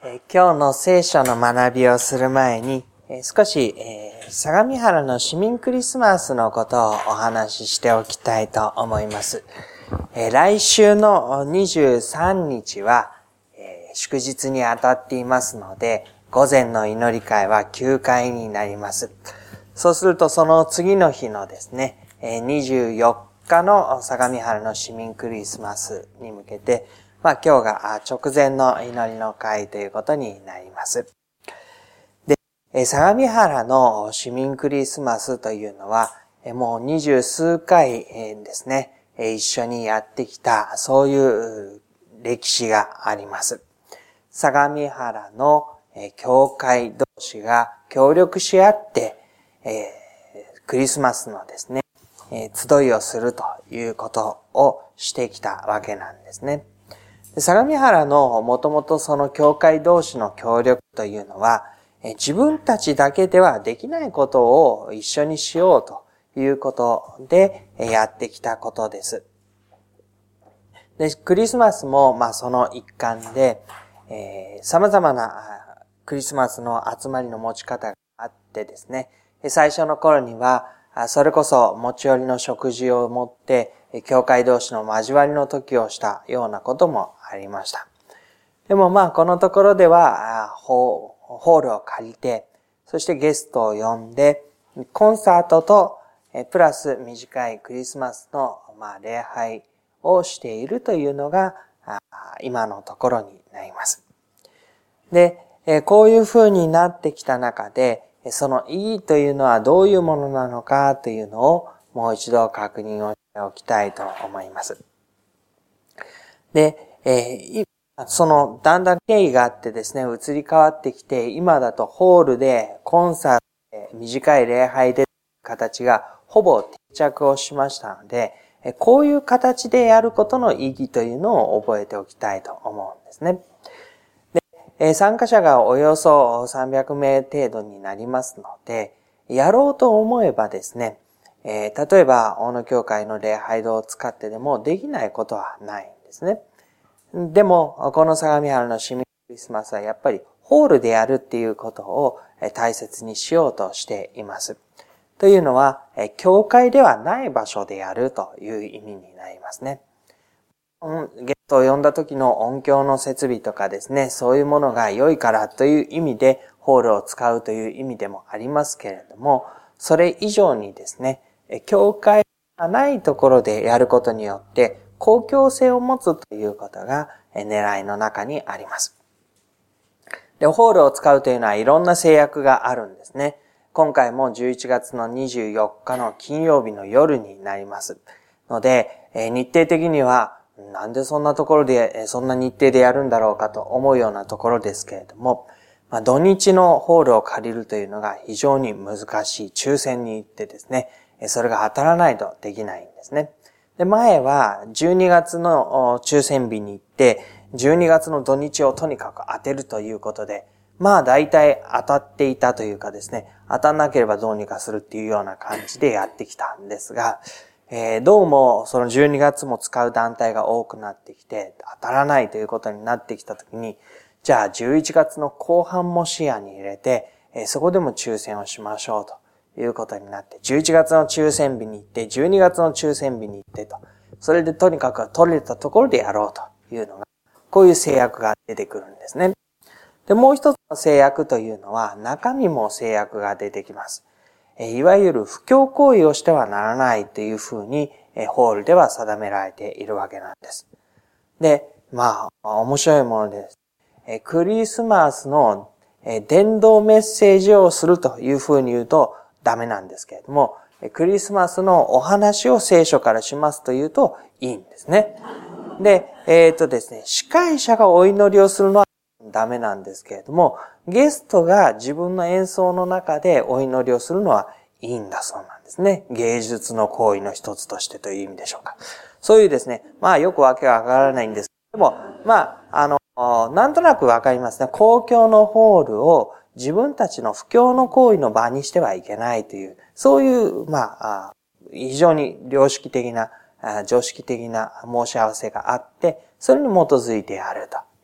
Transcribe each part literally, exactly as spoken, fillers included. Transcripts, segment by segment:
えー、今日の聖書の学びをする前に、えー、少し、えー、相模原の市民クリスマスのことをお話ししておきたいと思います。えー、来週のにじゅうさんにちは、えー、祝日にあたっていますので、午前の祈り会は休会になります。そうするとその次の日のですね、えー、にじゅうよっかの相模原の市民クリスマスに向けて、まあ今日が直前の祈りの会ということになります。で、相模原の市民クリスマスというのは、もう二十数回ですね、一緒にやってきた、そういう歴史があります。相模原の教会同士が協力し合って、クリスマスのですね、集いをするということをしてきたわけなんですね。相模原のもともとその教会同士の協力というのは、自分たちだけではできないことを一緒にしようということでやってきたことです。で、クリスマスもまあその一環で、えー、様々なクリスマスの集まりの持ち方があってですね、最初の頃にはそれこそ持ち寄りの食事を持って教会同士の交わりの時をしたようなこともありました。でもまあこのところではホールを借りて、そしてゲストを呼んで、コンサートとプラス短いクリスマスのまあ礼拝をしているというのが今のところになります。で、こういう風になってきた中で、その意義というのはどういうものなのかというのをもう一度確認をしておきたいと思います。で、えー、そのだんだん経緯があってですね、移り変わってきて、今だとホールでコンサートで短い礼拝で形がほぼ定着をしましたので、こういう形でやることの意義というのを覚えておきたいと思うんですね。で、参加者がおよそさんびゃくめい程度になりますので、やろうと思えばですね、えー、例えば大野教会の礼拝堂を使ってでもできないことはないんですね。でも、この相模原の市民クリスマスはやっぱりホールでやるっていうことを大切にしようとしています。というのは、教会ではない場所でやるという意味になりますね。ゲストを呼んだ時の音響の設備とかですね、そういうものが良いからという意味でホールを使うという意味でもありますけれども、それ以上にですね、教会がないところでやることによって公共性を持つということが狙いの中にあります。で、ホールを使うというのはいろんな制約があるんですね。今回もじゅういちがつのにじゅうよっかの金曜日の夜になりますので、日程的にはなんでそんなところで、そんな日程でやるんだろうかと思うようなところですけれども、まあ、土日のホールを借りるというのが非常に難しい抽選に行ってですね、それが当たらないとできないんですね。で、前はじゅうにがつの抽選日に行って、じゅうにがつの土日をとにかく当てるということで、まあ大体当たっていたというかですね、当たんなければどうにかするっていうような感じでやってきたんですが、えー、どうもそのじゅうにがつも使う団体が多くなってきて、当たらないということになってきたときに、じゃあじゅういちがつの後半も視野に入れて、えー、そこでも抽選をしましょうということになって、じゅういちがつの抽選日に行って、じゅうにがつの抽選日に行ってと、それでとにかく取れたところでやろうというのが、こういう制約が出てくるんですね。で、もう一つの制約というのは、中身も制約が出てきます。いわゆる布教行為をしてはならないというふうに、ホールでは定められているわけなんです。で、まあ、面白いものです。クリスマスの伝道メッセージをするというふうに言うとダメなんですけれども、クリスマスのお話を聖書からしますというといいんですね。で、えっとですね、司会者がお祈りをするのはダメなんですけれども、ゲストが自分の演奏の中でお祈りをするのはいいんだそうなんですね。芸術の行為の一つとしてという意味でしょうか。そういうですね、まあよくわけがわからないんですけども、まあ、あの、なんとなくわかりますね。公共のホールを自分たちの布教の行為の場にしてはいけないという、そういう、まあ、非常に良識的な、常識的な申し合わせがあって、それに基づいてやると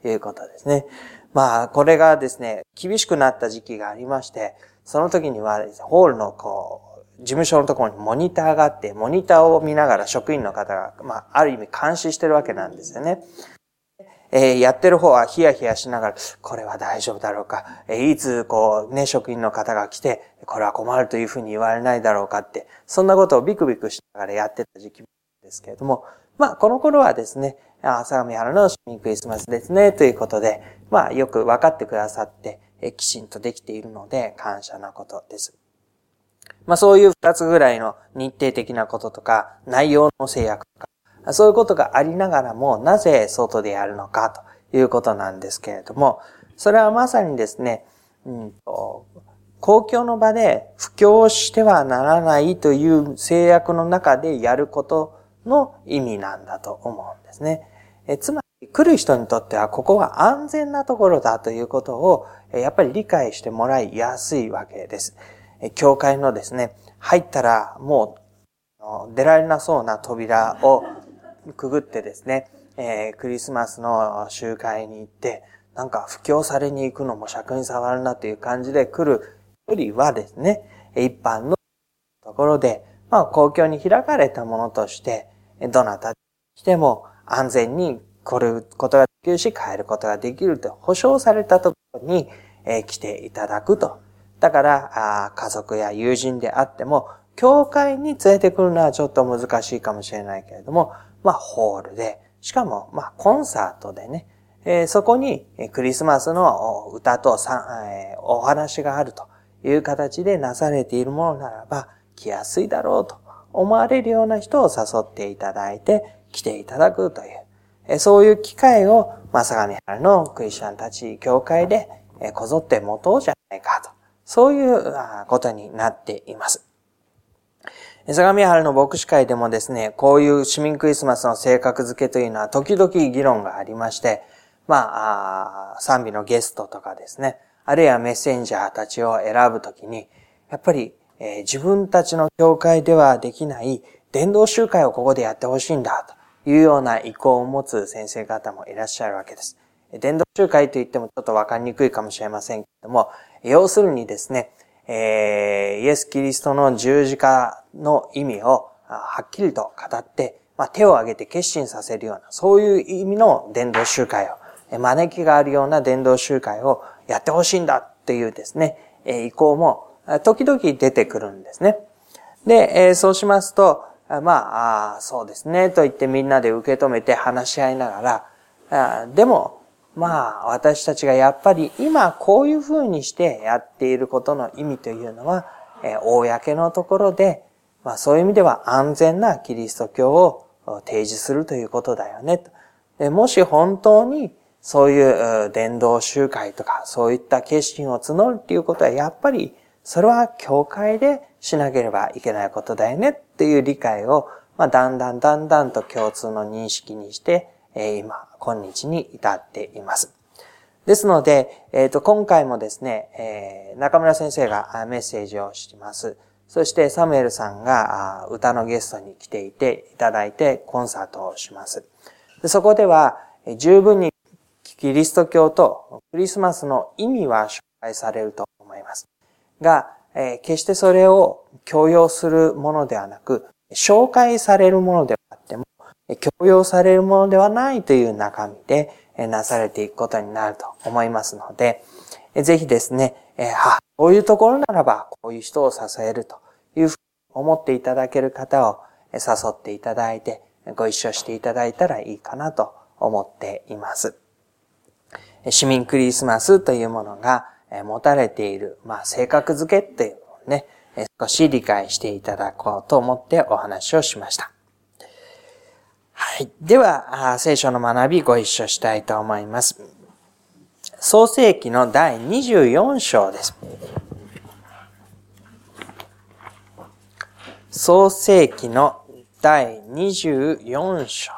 いうことですね。まあ、これがですね、厳しくなった時期がありまして、その時には、ホールのこう、事務所のところにモニターがあって、モニターを見ながら職員の方が、まあ、ある意味監視してるわけなんですよね。えー、やってる方はヒヤヒヤしながら、これは大丈夫だろうか、えー、いつこうね、職員の方が来て、これは困るというふうに言われないだろうかって、そんなことをビクビクしながらやってた時期ですけれども、まあ、この頃はですね、あ、相模原の市民クリスマスですね、ということで、まあ、よく分かってくださって、えー、きちんとできているので、感謝なことです。まあ、そういう二つぐらいの日程的なこととか、内容の制約とか、そういうことがありながらも、なぜ外でやるのかということなんですけれども、それはまさにですね、うんと、公共の場で布教してはならないという制約の中でやることの意味なんだと思うんですね。えつまり、来る人にとってはここは安全なところだということを、やっぱり理解してもらいやすいわけです。教会のですね、入ったらもう出られなそうな扉をくぐってですね、えー、クリスマスの集会に行って、なんか布教されに行くのも尺に触るなという感じで来るよりはですね、一般のところで、まあ公共に開かれたものとして、どなたに来ても安全に来ることができるし、帰ることができると保証されたところに、えー、来ていただくと。だからあ、家族や友人であっても、教会に連れてくるのはちょっと難しいかもしれないけれども、まあ、ホールで、しかも、まあ、コンサートでね、えー、そこにクリスマスの歌とさ、えー、お話があるという形でなされているものならば、来やすいだろうと思われるような人を誘っていただいて、来ていただくという、えー、そういう機会を、まあ、相模原のクリスチャンたち教会で、えー、こぞって持とうじゃないかと、そういうことになっています。相模原の牧師会でもですね、こういう市民クリスマスの性格付けというのは時々議論がありまして、まあ、賛美のゲストとかですね、あるいはメッセンジャーたちを選ぶときに、やっぱり、えー、自分たちの教会ではできない伝道集会をここでやってほしいんだというような意向を持つ先生方もいらっしゃるわけです。伝道集会と言ってもちょっとわかりにくいかもしれませんけれども、要するにですね、えー、イエス・キリストの十字架の意味をはっきりと語って、まあ、手を挙げて決心させるような、そういう意味の伝道集会を、招きがあるような伝道集会をやってほしいんだっていうですね、意向も時々出てくるんですね。で、そうしますと、まあ、そうですね、と言ってみんなで受け止めて話し合いながら、でも、まあ、私たちがやっぱり今こういうふうにしてやっていることの意味というのは、えー、公のところで、まあそういう意味では安全なキリスト教を提示するということだよねと。でもし本当にそういう伝道集会とかそういった決心を募るっていうことはやっぱりそれは教会でしなければいけないことだよねっていう理解を、まあだんだんだんだんと共通の認識にして、今、今日に至っています。ですので、えっと、今回もですね、えー、中村先生がメッセージをします。そしてサムエルさんが歌のゲストに来ていていただいてコンサートをします。でそこでは十分にキリスト教とクリスマスの意味は紹介されると思います。が、えー、決してそれを強要するものではなく、紹介されるものではあっても、強要されるものではないという中身でなされていくことになると思いますので、ぜひですね、あ、こういうところならばこういう人を支えるというふうに思っていただける方を誘っていただいてご一緒していただいたらいいかなと思っています。市民クリスマスというものが持たれている、まあ、性格付けっていうのをね、少し理解していただこうと思ってお話をしました。はい。では、聖書の学びご一緒したいと思います。創世記のだいにじゅうよん章です。創世記のだいにじゅうよん章。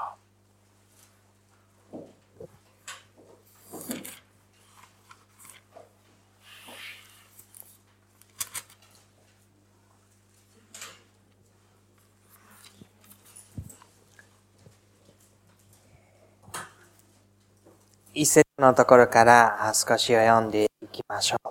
一節のところから少し読んでいきましょう。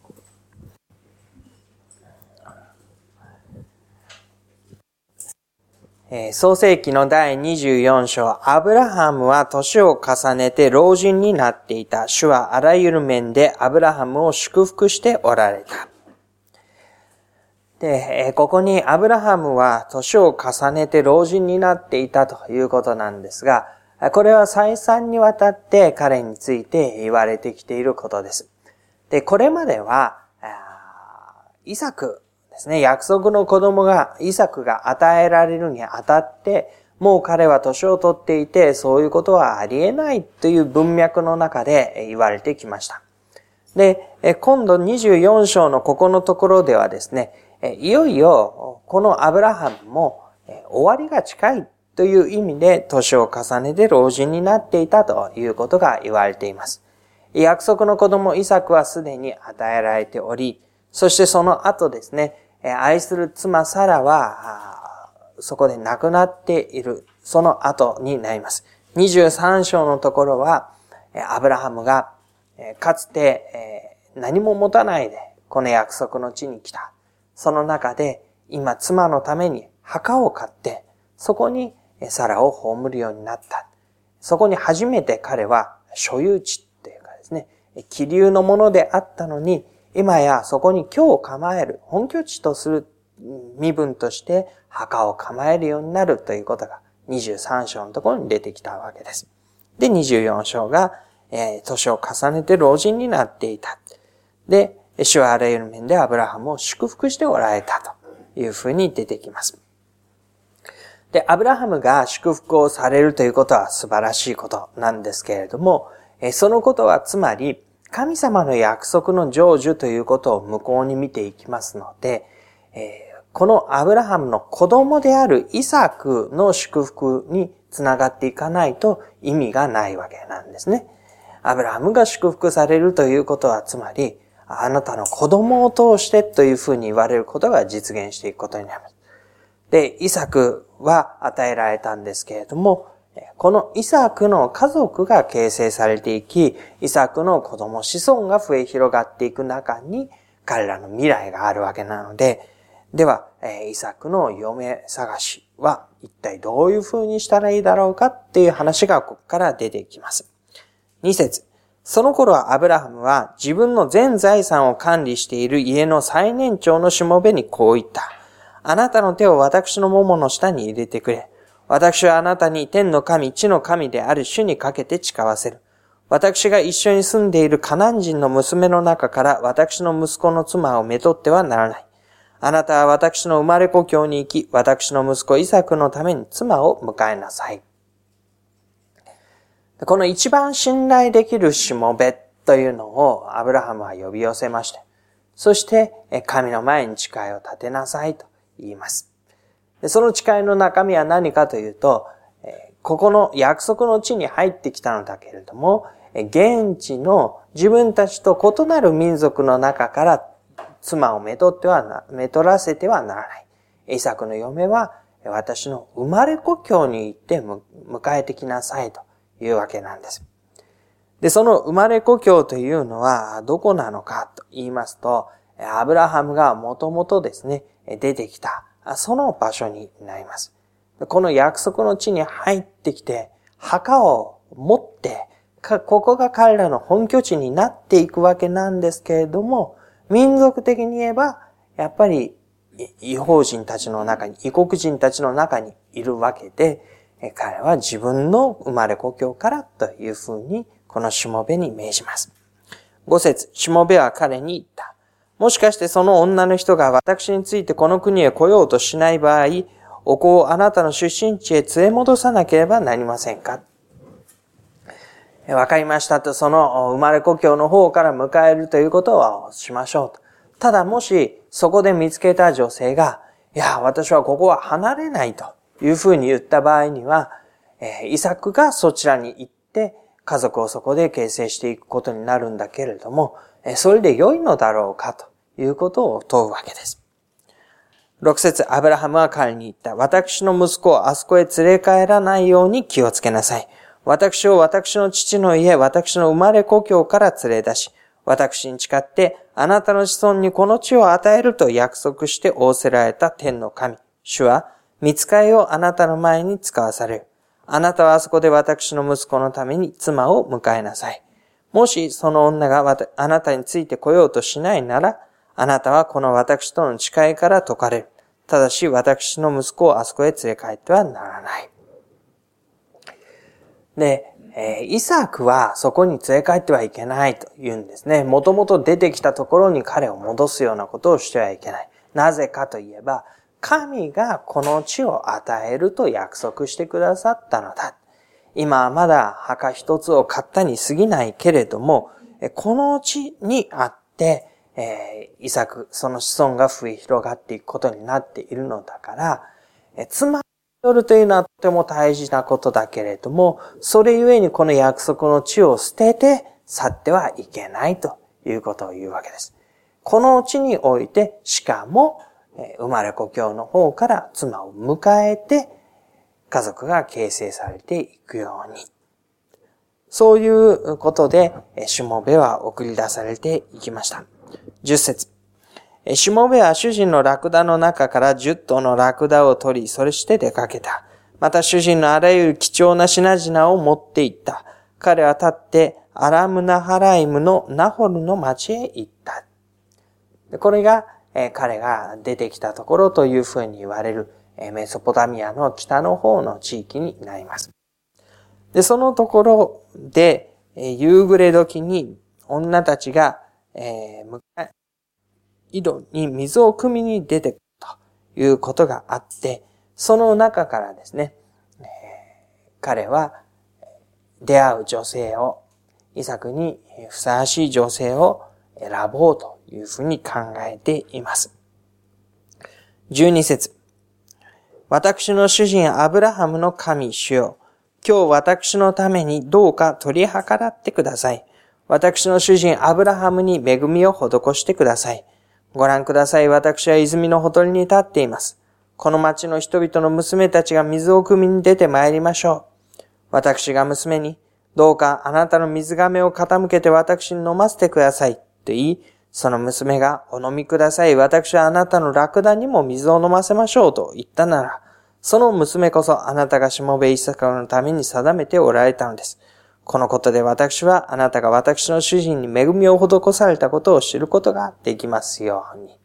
えー、創世記のだいにじゅうよん章、アブラハムは年を重ねて老人になっていた。主はあらゆる面でアブラハムを祝福しておられた。で、えー、ここにアブラハムは年を重ねて老人になっていたということなんですが、これは再三にわたって彼について言われてきていることです。で、これまでは、イサクですね、約束の子供が、イサクが与えられるにあたって、もう彼は年を取っていて、そういうことはありえないという文脈の中で言われてきました。で、今度にじゅうよん章のここのところではですね、いよいよこのアブラハムも終わりが近いという意味で年を重ねて老人になっていたということが言われています。約束の子供イサクはすでに与えられており、そしてその後ですね、愛する妻サラはそこで亡くなっている、その後になります。にじゅうさん章のところは、アブラハムがかつて何も持たないでこの約束の地に来た。その中で今妻のために墓を買って、そこにサラを葬るようになった。そこに初めて彼は所有地というかですね、気流のものであったのに、今やそこに居を構える、本拠地とする身分として墓を構えるようになるということがにじゅうさん章のところに出てきたわけです。で、にじゅうよん章が、えー、年を重ねて老人になっていた。で、主はあらゆる面でアブラハムを祝福しておられたというふうに出てきます。で、アブラハムが祝福をされるということは素晴らしいことなんですけれども、そのことはつまり、神様の約束の成就ということを向こうに見ていきますので、このアブラハムの子供であるイサクの祝福につながっていかないと意味がないわけなんですね。アブラハムが祝福されるということはつまり、あなたの子供を通してというふうに言われることが実現していくことになります。で、イサクは与えられたんですけれども、このイサクの家族が形成されていき、イサクの子供子孫が増え広がっていく中に彼らの未来があるわけなので、では、イサクの嫁探しは一体どういう風にしたらいいだろうかっていう話がここから出てきます。に節。その頃アブラハムは自分の全財産を管理している家の最年長のしもべにこう言った。あなたの手を私のももの下に入れてくれ。私はあなたに天の神、地の神である主にかけて誓わせる。私が一緒に住んでいるカナン人の娘の中から私の息子の妻をめとってはならない。あなたは私の生まれ故郷に行き、私の息子イサクのために妻を迎えなさい。この一番信頼できるしもべというのをアブラハムは呼び寄せまして、そして神の前に誓いを立てなさいと言います。その誓いの中身は何かというと、ここの約束の地に入ってきたのだけれども、現地の自分たちと異なる民族の中から妻をめとってはな、めとらせてはならない。イサクの嫁は私の生まれ故郷に行って迎えてきなさいというわけなんです。で、その生まれ故郷というのはどこなのかと言いますと、アブラハムがもともとですね、出てきた、その場所になります。この約束の地に入ってきて、墓を持って、ここが彼らの本拠地になっていくわけなんですけれども、民族的に言えば、やっぱり異邦人たちの中に、異国人たちの中にいるわけで、彼は自分の生まれ故郷からというふうに、このしもべに命じます。ご節、しもべは彼に言った。もしかしてその女の人が私についてこの国へ来ようとしない場合、お子をあなたの出身地へ連れ戻さなければなりませんか？わかりましたと、その生まれ故郷の方から迎えるということをしましょうと。ただもしそこで見つけた女性が、いや、私はここは離れないというふうに言った場合には、イサクがそちらに行って家族をそこで形成していくことになるんだけれども、それで良いのだろうかということを問うわけです。ろく節、アブラハムは彼に言った。私の息子をあそこへ連れ帰らないように気をつけなさい。 私を私の父の家、私の生まれ故郷から連れ出し、私に誓って、あなたの子孫にこの地を与えると約束して仰せられた天の神。主は、御使いをあなたの前に使わされる。あなたはあそこで私の息子のために妻を迎えなさい。もしその女があなたについて来ようとしないなら、あなたはこの私との誓いから解かれる。ただし私の息子をあそこへ連れ帰ってはならない。で、えー、イサクはそこに連れ帰ってはいけないと言うんですね。もともと出てきたところに彼を戻すようなことをしてはいけない。なぜかといえば、神がこの地を与えると約束してくださったのだ。今はまだ墓一つを買ったに過ぎないけれども、この地にあって、えー、イサク、その子孫が増え広がっていくことになっているのだから、え妻によるというのはとても大事なことだけれども、それゆえにこの約束の地を捨てて去ってはいけないということを言うわけです。この地において、しかも、生まれ故郷の方から妻を迎えて、家族が形成されていくように。そういうことで、しもべは送り出されていきました。じゅっ節。しもべは主人のラクダの中からじゅっ頭のラクダを取り、それして出かけた。また主人のあらゆる貴重な品々を持って行った。彼は立ってアラムナハライムのナホルの町へ行った。これが彼が出てきたところというふうに言われるメソポタミアの北の方の地域になります。で、そのところで夕暮れ時に女たちがえー、井戸に水を汲みに出てくるということがあって、その中からですね、えー、彼は出会う女性を、イサクにふさわしい女性を選ぼうというふうに考えています。じゅうに節。私の主人アブラハムの神主よ、今日私のためにどうか取り計らってください。私の主人アブラハムに恵みを施してください。ご覧ください。私は泉のほとりに立っています。この町の人々の娘たちが水を汲みに出て参りましょう。私が娘に、どうかあなたの水亀を傾けて私に飲ませてください。と言い、その娘がお飲みください。私はあなたのラクダにも水を飲ませましょうと言ったなら、その娘こそあなたがしもべイサクのために定めておられたのです。このことで私はあなたが私の主人に恵みを施されたことを知ることができますように。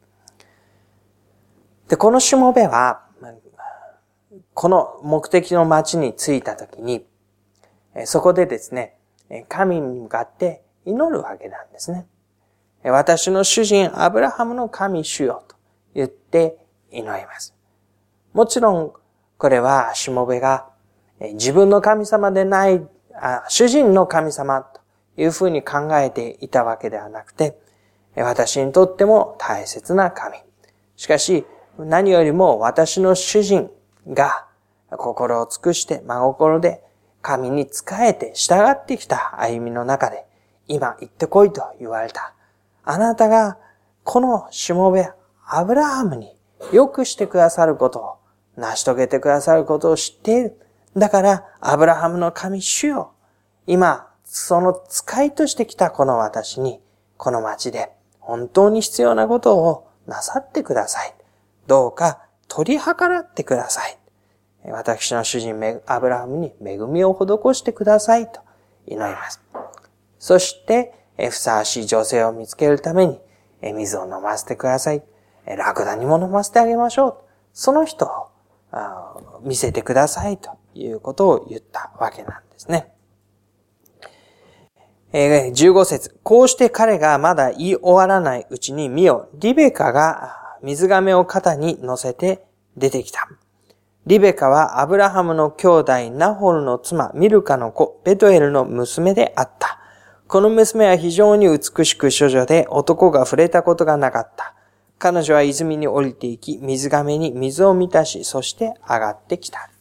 で、このしもべは、この目的の町に着いたときに、そこでですね、神に向かって祈るわけなんですね。私の主人アブラハムの神主よと言って祈ります。もちろん、これはしもべが自分の神様でないあ主人の神様というふうに考えていたわけではなくて、私にとっても大切な神。しかし、何よりも私の主人が心を尽くして真心で神に仕えて従ってきた歩みの中で、今行ってこいと言われた。あなたがこのしもべアブラハムに良くしてくださることを、成し遂げてくださることを知っている。だから、アブラハムの神主よ。今、その使いとして来たこの私に、この町で本当に必要なことをなさってください。どうか取り計らってください。私の主人アブラハムに恵みを施してくださいと祈ります。そして、ふさわしい女性を見つけるために、水を飲ませてください。ラクダにも飲ませてあげましょう。その人を見せてくださいということを言ったわけなんですね。じゅうご節。こうして彼がまだ言い終わらないうちに見よ、リベカが水亀を肩に乗せて出てきた。リベカはアブラハムの兄弟ナホルの妻ミルカの子ベトエルの娘であった。この娘は非常に美しく処女で男が触れたことがなかった。彼女は泉に降りていき、水亀に水を満たし、そして上がってきた。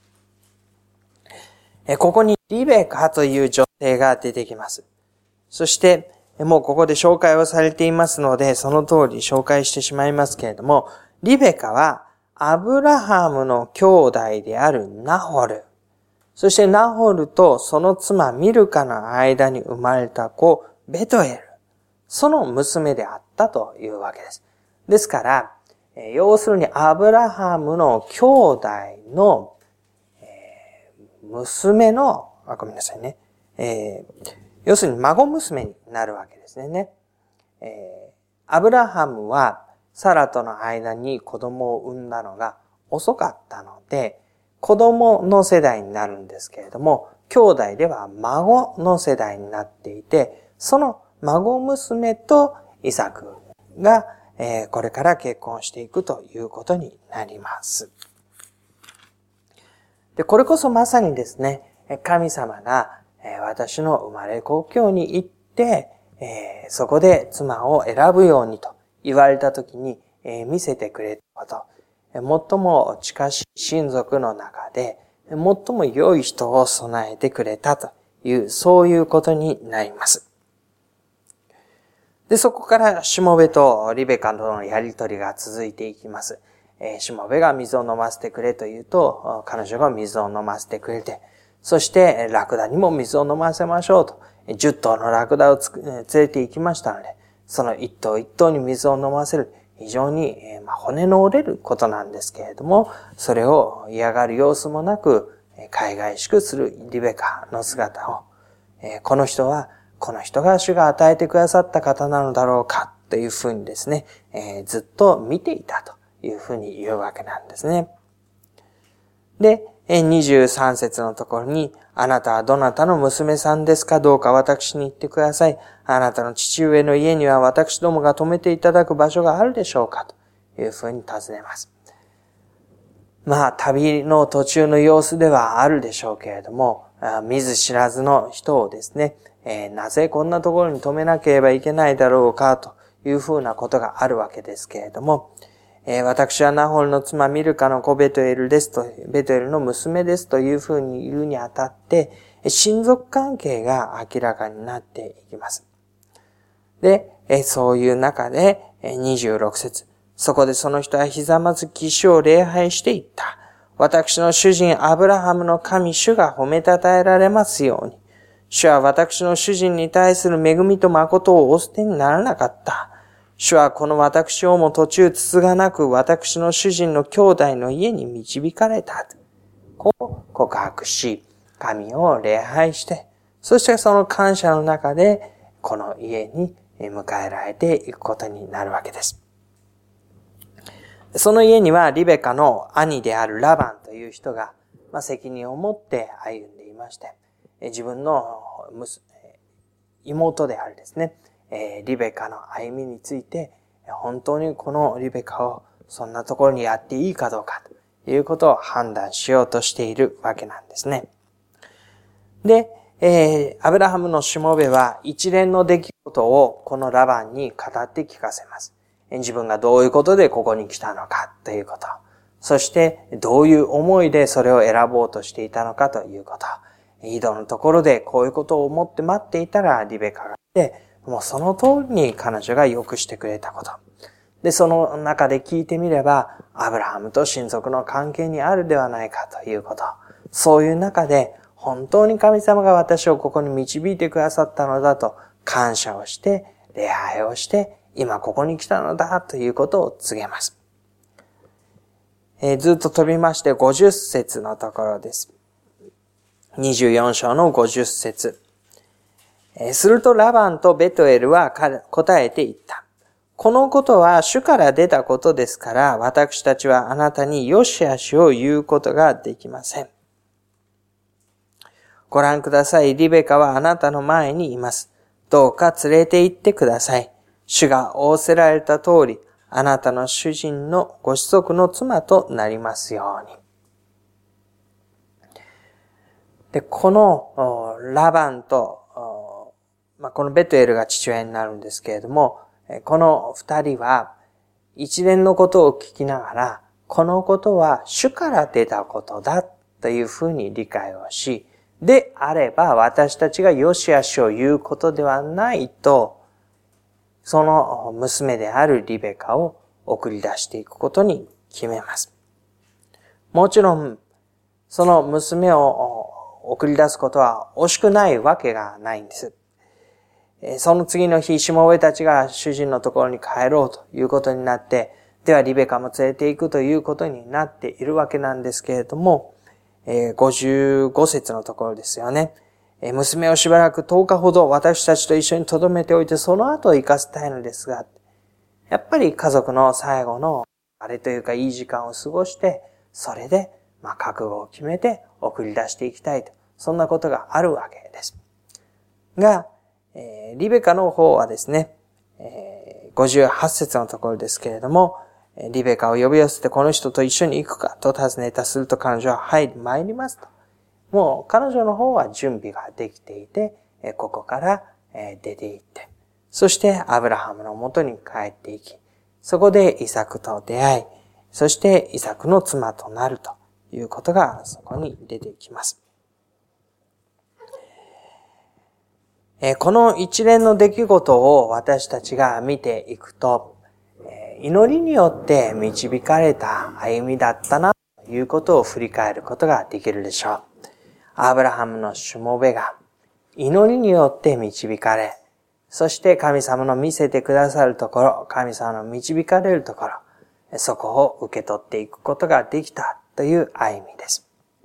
ここにリベカという女性が出てきます。そして、もうここで紹介をされていますので、その通り紹介してしまいますけれども、リベカはアブラハムの兄弟であるナホル、 そしてナホルとその妻ミルカの間に生まれた子、ベトエル。その娘であったというわけです。ですから、要するにアブラハムの兄弟の、えー、娘の、あ、ごめんなさいね。えー、要するに孫娘になるわけですね。えー、アブラハムはサラとの間に子供を産んだのが遅かったので、子供の世代になるんですけれども、兄弟では孫の世代になっていて、その孫娘とイサクが、えー、これから結婚していくということになります。で、これこそまさにですね、神様が、えー、私の生まれ故郷に行って、えー、そこで妻を選ぶようにと言われたときに、えー、見せてくれたこと。最も近しい親族の中で、最も良い人を備えてくれたという、そういうことになります。で、そこからしもべとリベカとのやりとりが続いていきます。えー、しもべが水を飲ませてくれと言うと、彼女が水を飲ませてくれて、そしてラクダにも水を飲ませましょうと、じゅっ頭のラクダをつ連れて行きましたので、その一頭一頭に水を飲ませる。非常に、えーまあ、骨の折れることなんですけれども、それを嫌がる様子もなく、海外しくするリベカの姿を、えー、この人は、この人が主が与えてくださった方なのだろうか、というふうにですね、えー、ずっと見ていたというふうに言うわけなんですね。で、にじゅうさん節のところに、あなたはどなたの娘さんですか？どうか私に言ってください。あなたの父上の家には私どもが泊めていただく場所があるでしょうか？というふうに尋ねます。まあ、旅の途中の様子ではあるでしょうけれども、見ず知らずの人をですね、えー、なぜこんなところに泊めなければいけないだろうかというふうなことがあるわけですけれども、えー、私はナホルの妻ミルカの子ベトエルですと、ベトエルの娘ですというふうに言うにあたって、親族関係が明らかになっていきます。で、えー、そういう中で、にじゅうろく節、そこでその人はひざまずき主を礼拝していった。私の主人アブラハムの神主が褒めたたえられますように。主は私の主人に対する恵みと誠をお捨てにならなかった。主はこの私をも途中つつがなく私の主人の兄弟の家に導かれた。こう告白し、神を礼拝して、そしてその感謝の中でこの家に迎えられていくことになるわけです。その家にはリベカの兄であるラバンという人が、まあ、責任を持って歩んでいまして、自分の妹であるですね、リベカの歩みについて、本当にこのリベカをそんなところにやっていいかどうかということを判断しようとしているわけなんですね。で、えー、アブラハムのしもべは一連の出来事をこのラバンに語って聞かせます。自分がどういうことでここに来たのかということ。そしてどういう思いでそれを選ぼうとしていたのかということ。井戸のところでこういうことを思って待っていたらリベカが来て、もうその通りに彼女が良くしてくれたこと。で、その中で聞いてみれば、アブラハムと親族の関係にあるではないかということ。そういう中で、本当に神様が私をここに導いてくださったのだと感謝をして、礼拝をして、今ここに来たのだということを告げます。えー、ずっと飛びましてごじゅっ節のところです。にじゅうよん章のごじゅっ節。えー、するとラバンとベトエルは答えて言った。このことは主から出たことですから、私たちはあなたによしあしを言うことができません。ご覧ください。リベカはあなたの前にいます。どうか連れて行ってください。主が仰せられた通り、あなたの主人のご子息の妻となりますように。で、このラバンと、まあ、このベトエルが父親になるんですけれども、この二人は一連のことを聞きながら、このことは主から出たことだというふうに理解をし、であれば私たちが良し悪しを言うことではないと、その娘であるリベカを送り出していくことに決めます。もちろん、その娘を送り出すことは惜しくないわけがないんです。その次の日、しもべたちが主人のところに帰ろうということになって、ではリベカも連れて行くということになっているわけなんですけれども、ごじゅうご節のところですよね。娘をしばらくとおかほど私たちと一緒に留めておいて、その後行かせたいのですが、やっぱり家族の最後のあれというかいい時間を過ごして、それでまあ覚悟を決めて送り出していきたいと、そんなことがあるわけです。が、えー、リベカの方はですね、えー、ごじゅうはち節のところですけれども、リベカを呼び寄せてこの人と一緒に行くかと尋ねた。すると彼女ははい、参りますと。もう彼女の方は準備ができていて、ここから出て行って、そしてアブラハムの元に帰っていき、そこでイサクと出会い、そしてイサクの妻となるということがそこに出てきます。この一連の出来事を私たちが見ていくと、祈りによって導かれた歩みだったなということを振り返ることができるでしょう。アブラハムのしもべが祈りによって導かれ、そして神様の見せてくださるところ、神様の導かれるところ、そこを受け取っていくことができたという歩みです。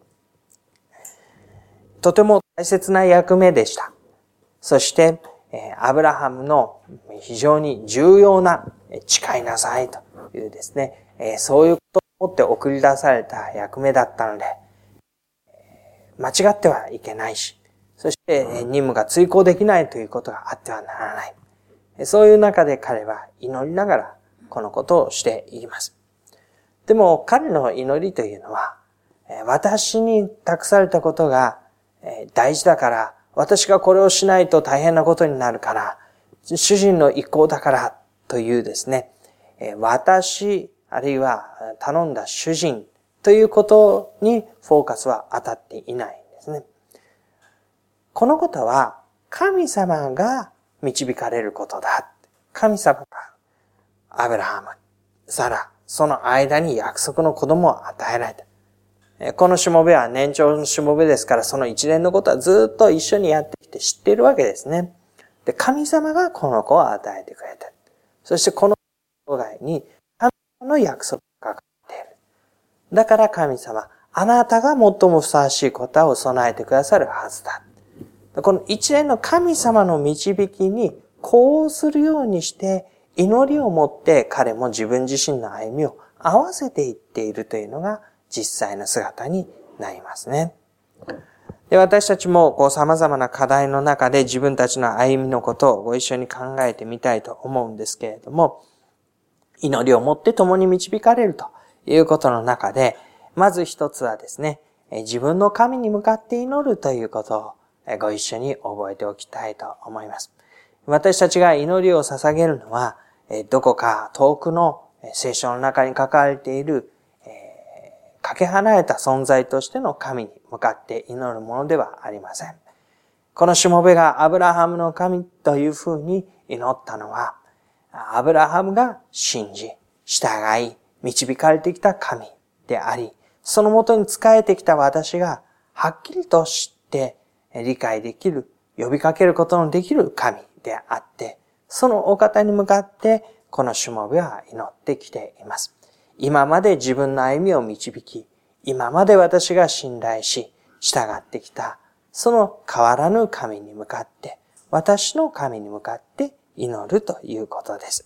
とても大切な役目でした。そして、アブラハムの非常に重要な誓いなさいというですね、そういうことを持って送り出された役目だったので、間違ってはいけないし、そして任務が遂行できないということがあってはならない。そういう中で彼は祈りながらこのことをしていきます。でも彼の祈りというのは、私に託されたことが大事だから、私がこれをしないと大変なことになるから、主人の意向だからというですね、私あるいは頼んだ主人ということにフォーカスは当たっていないんですね。このことは神様が導かれることだ。神様がアブラハム、サラ、その間に約束の子供を与えられた。このしもべは年長のしもべですから、その一連のことはずっと一緒にやってきて知っているわけですね。で、神様がこの子を与えてくれた。そしてこの生涯に神様の約束がかかっている。だから神様、あなたが最もふさわしいことを備えてくださるはずだ。この一連の神様の導きに呼応するようにして、祈りを持って彼も自分自身の歩みを合わせていっているというのが実際の姿になりますね。で、私たちもこう様々な課題の中で自分たちの歩みのことをご一緒に考えてみたいと思うんですけれども、祈りを持って共に導かれるということの中で、まず一つはですね、自分の神に向かって祈るということをご一緒に覚えておきたいと思います。私たちが祈りを捧げるのは、どこか遠くの聖書の中に書かれているかけ離れた存在としての神に向かって祈るものではありません。このしもべがアブラハムの神というふうに祈ったのは、アブラハムが信じ、従い、導かれてきた神であり、そのもとに仕えてきた私がはっきりと知って理解できる、呼びかけることのできる神であって、そのお方に向かってこのしもべは祈ってきています。今まで自分の歩みを導き、今まで私が信頼し、従ってきた、その変わらぬ神に向かって、私の神に向かって祈るということです。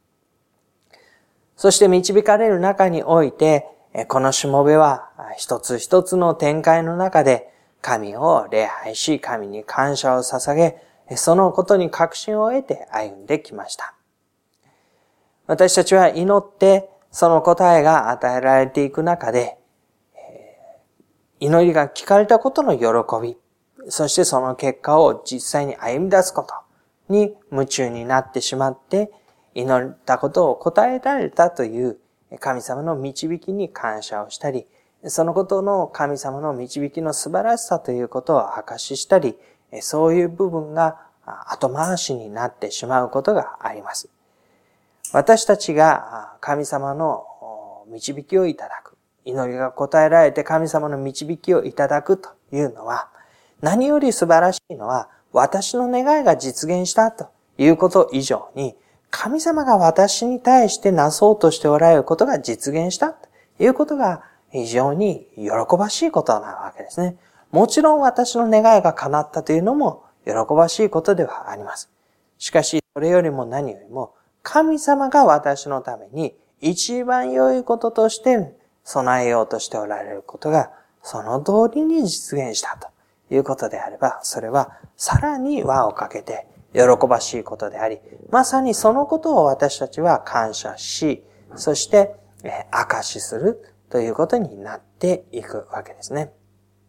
そして導かれる中において、このしもべは一つ一つの展開の中で、神を礼拝し、神に感謝を捧げ、そのことに確信を得て歩んできました。私たちは祈って、その答えが与えられていく中で、祈りが聞かれたことの喜び、そしてその結果を実際に歩み出すことに夢中になってしまって、祈ったことを答えられたという神様の導きに感謝をしたり、そのことの神様の導きの素晴らしさということを証ししたり、そういう部分が後回しになってしまうことがあります。私たちが神様の導きをいただく、祈りが答えられて神様の導きをいただくというのは、何より素晴らしいのは、私の願いが実現したということ以上に、神様が私に対してなそうとしておられることが実現したということが非常に喜ばしいことなわけですね。もちろん私の願いが叶ったというのも喜ばしいことではあります。しかし、それよりも何よりも、神様が私のために一番良いこととして備えようとしておられることが、その通りに実現したということであれば、それはさらに輪をかけて喜ばしいことであり、まさにそのことを私たちは感謝し、そして、えー、証しするということになっていくわけですね。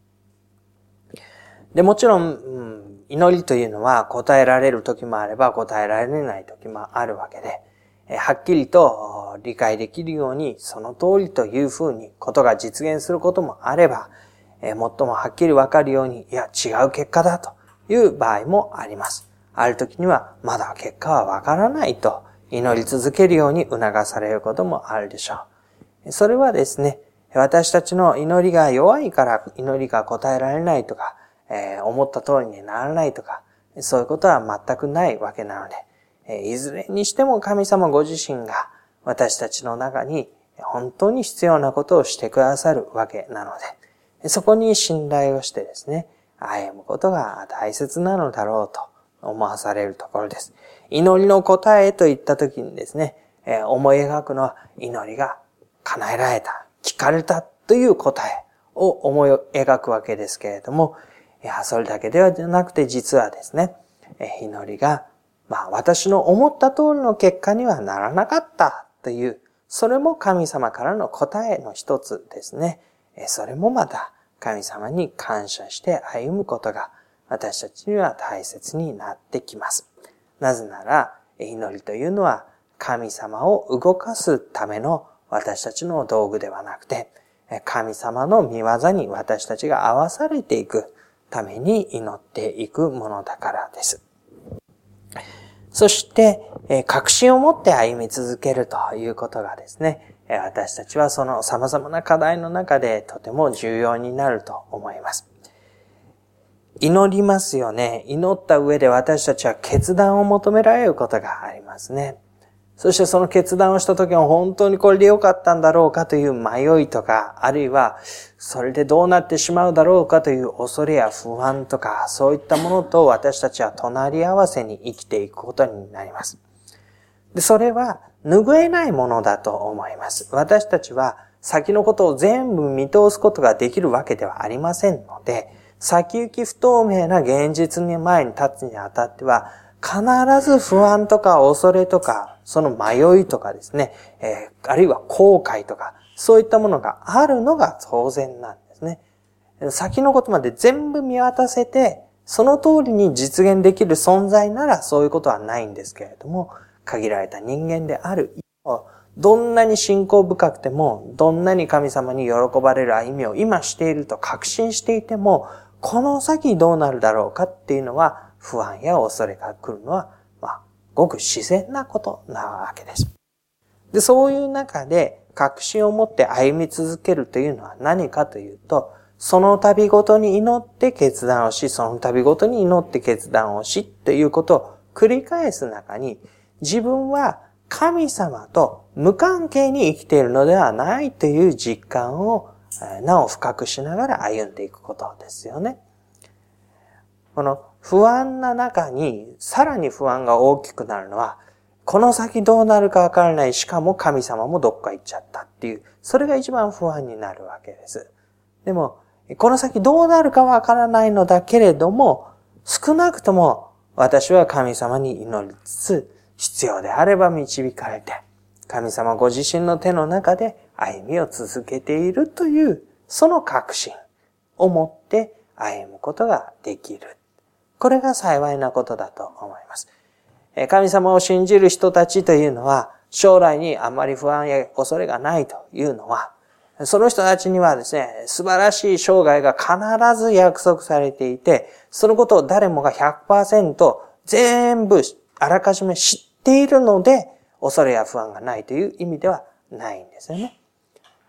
で、もちろん、うん、祈りというのは答えられる時もあれば答えられない時もあるわけで、えー、はっきりと理解できるようにその通りというふうにことが実現することもあれば、えー、もっともはっきりわかるように、いや違う結果だという場合もあります。ある時にはまだ結果はわからないと祈り続けるように促されることもあるでしょう。それはですね、私たちの祈りが弱いから祈りが答えられないとか、えー、思った通りにならないとか、そういうことは全くないわけなので、えー、いずれにしても神様ご自身が私たちの中に本当に必要なことをしてくださるわけなので、そこに信頼をしてですね、歩むことが大切なのだろうと思わされるところです。祈りの答えといったときにですね、えー、思い描くのは祈りが叶えられた、聞かれたという答えを思い描くわけですけれども、いや、それだけではなくて実はですね、祈りが、まあ私の思った通りの結果にはならなかったという、それも神様からの答えの一つですね。それもまた神様に感謝して歩むことが私たちには大切になってきます。なぜなら、祈りというのは神様を動かすための私たちの道具ではなくて、神様の御業に私たちが合わされていくために祈っていくものだからです。そして、確信を持って歩み続けるということがですね、私たちはその様々な課題の中でとても重要になると思います。祈りますよね。祈った上で私たちは決断を求められることがありますね。そしてその決断をした時は本当にこれで良かったんだろうかという迷いとか、あるいはそれでどうなってしまうだろうかという恐れや不安とか、そういったものと私たちは隣り合わせに生きていくことになります。で、それは拭えないものだと思います。私たちは先のことを全部見通すことができるわけではありませんので、先行き不透明な現実に前に立つにあたっては、必ず不安とか恐れとか、その迷いとかですね、えー、あるいは後悔とか、そういったものがあるのが当然なんですね。先のことまで全部見渡せて、その通りに実現できる存在ならそういうことはないんですけれども、限られた人間である以上、どんなに信仰深くても、どんなに神様に喜ばれる歩みを今していると確信していても、この先どうなるだろうかっていうのは、不安や恐れが来るのは、まあ、ごく自然なことなわけです。で、そういう中で確信を持って歩み続けるというのは何かというと、その度ごとに祈って決断をし、その度ごとに祈って決断をし、ということを繰り返す中に、自分は神様と無関係に生きているのではないという実感をなお深くしながら歩んでいくことですよね。この不安な中にさらに不安が大きくなるのは、この先どうなるかわからない、しかも神様もどっか行っちゃったっていう、それが一番不安になるわけです。でも、この先どうなるかわからないのだけれども、少なくとも私は神様に祈りつつ、必要であれば導かれて、神様ご自身の手の中で歩みを続けているという、その確信を持って歩むことができる。これが幸いなことだと思います。神様を信じる人たちというのは、将来にあまり不安や恐れがないというのは、その人たちにはですね、素晴らしい生涯が必ず約束されていて、そのことを誰もが ひゃくパーセント 全部あらかじめ知っているので、恐れや不安がないという意味ではないんですよね。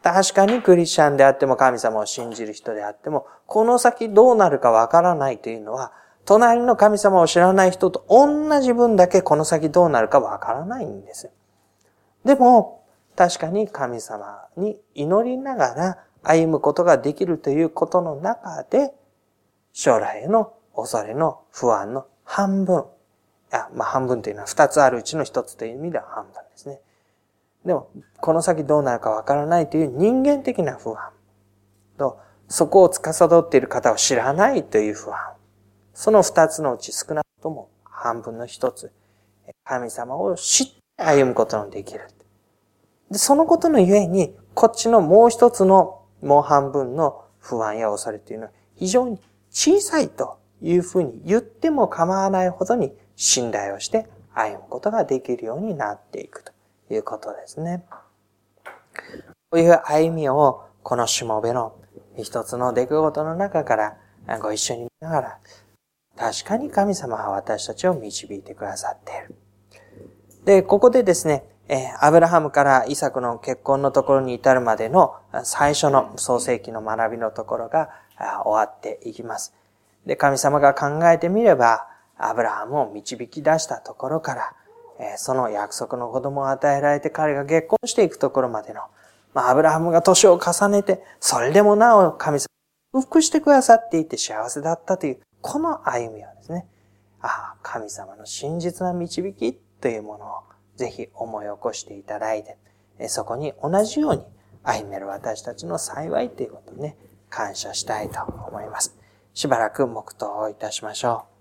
確かにクリスチャンであっても神様を信じる人であっても、この先どうなるかわからないというのは、隣の神様を知らない人と同じ分だけこの先どうなるかわからないんです。でも、確かに神様に祈りながら歩むことができるということの中で、将来への恐れの不安の半分、あまあ半分というのは二つあるうちの一つという意味では半分ですね。でも、この先どうなるかわからないという人間的な不安と、そこを司っている方を知らないという不安。その二つのうち少なくとも半分の一つ、神様を知って歩むことのできる。で、そのことのゆえに、こっちのもう一つのもう半分の不安や恐れというのは非常に小さいというふうに言っても構わないほどに信頼をして歩むことができるようになっていくということですね。こういう歩みをこのしもべの一つの出来事の中からご一緒に見ながら、確かに神様は私たちを導いてくださっている。で、ここでですね、アブラハムからイサクの結婚のところに至るまでの最初の創世記の学びのところが終わっていきます。で、神様が考えてみれば、アブラハムを導き出したところから、その約束の子供を与えられて彼が結婚していくところまでの、まあ、アブラハムが年を重ねて、それでもなお神様を祝福してくださっていて幸せだったという、この歩みはですね、ああ、神様の真実な導きというものをぜひ思い起こしていただいて、そこに同じように歩める私たちの幸いということをね、感謝したいと思います。しばらく黙祷をいたしましょう。